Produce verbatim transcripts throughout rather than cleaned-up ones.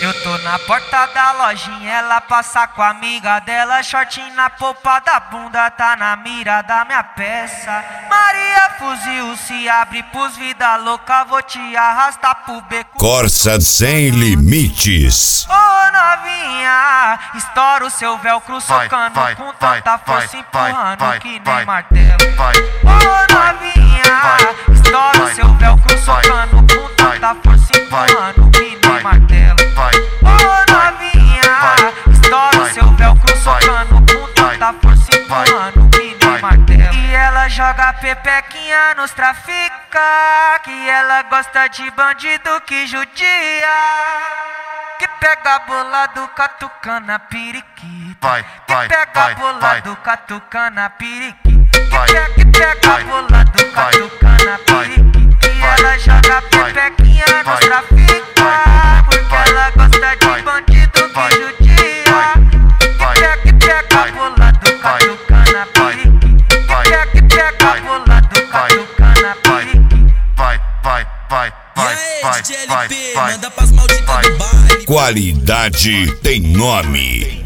Eu tô na porta da lojinha, ela passa com a amiga dela, shortinho na polpa da bunda, tá na mira da minha peça. Maria fuzil se abre pros vida louca, vou te arrastar pro beco. Corsa sem limites. Ô oh, novinha, estoura o seu velcro socando vai, com tanta vai, força empurrando vai, que nem vai, martelo. Ô oh, novinha, estoura o seu velcro socando com tanta força empurrando que nem martelo. Ô oh, novinha, estoura o seu velcro socando com tanta força empurrando que nem martelo. E ela joga pepequinha nos trafica, que ela gosta de bandido que judia, que pega bolado, catucana, periquita. Vai, vai, que pega vai, bolado, vai. Catucana, periquita. Que pega, que pega bolado, catucana, periquita. E ela joga pepequinha nos trafica, porque ela gosta de bandido que judia, que pega, que pega bolado, catucana, periquita. Que pega, que pega bolado, catucana, periquita. Vai, vai, vai, vai, vai, D J L P, manda pras malditas do baile. Qualidade tem nome.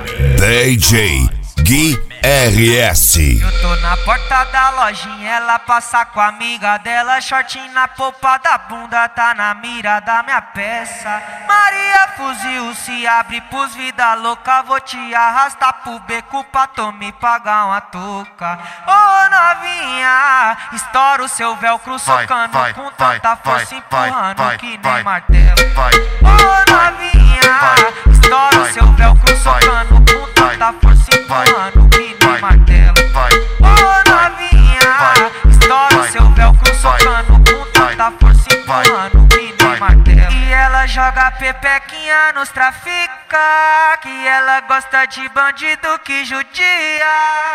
D J Gui R S. Eu tô na porta da lojinha, ela passa com a amiga dela, shortinho na polpa da bunda, tá na mira da minha peça. Maria fuzil se abre pros vida louca, vou te arrastar pro beco pra tu me pagar uma touca. Ô oh, novinha, estoura o seu velcro socando vai, vai, com tanta vai, força vai, empurrando vai, que nem vai, martelo. Ô oh, novinha, estoura o seu velcro socando com tanta força empurrando que nem martelo. Ô oh, novinha, estoura o seu velcro socando com tanta força empurrando que nem martelo. E ela joga pepequinha nos trafica, que ela gosta de bandido que judia,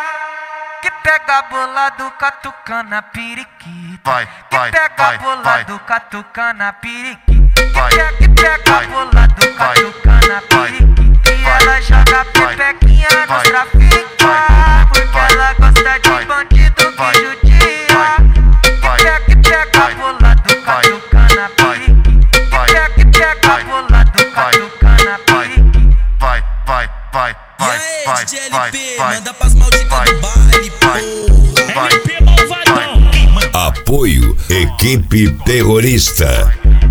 que pega bolado, catucana, periquita. Vai, que vai, pega vai, bolado, vai. catucana, periquita. Que pega, que pega bolado, catucana, periquita. E ela joga pepequinha nos trafica, porque ela gosta de bandido que judia, que pega, que pega bolado, catucana, periquita. Que pega, que pega bolado, catucana, periquita. Vai, vai, vai, vai, vai, D J L vai, P, vai, manda pras malditas do baile, porra. Apoio Equipe Terrorista.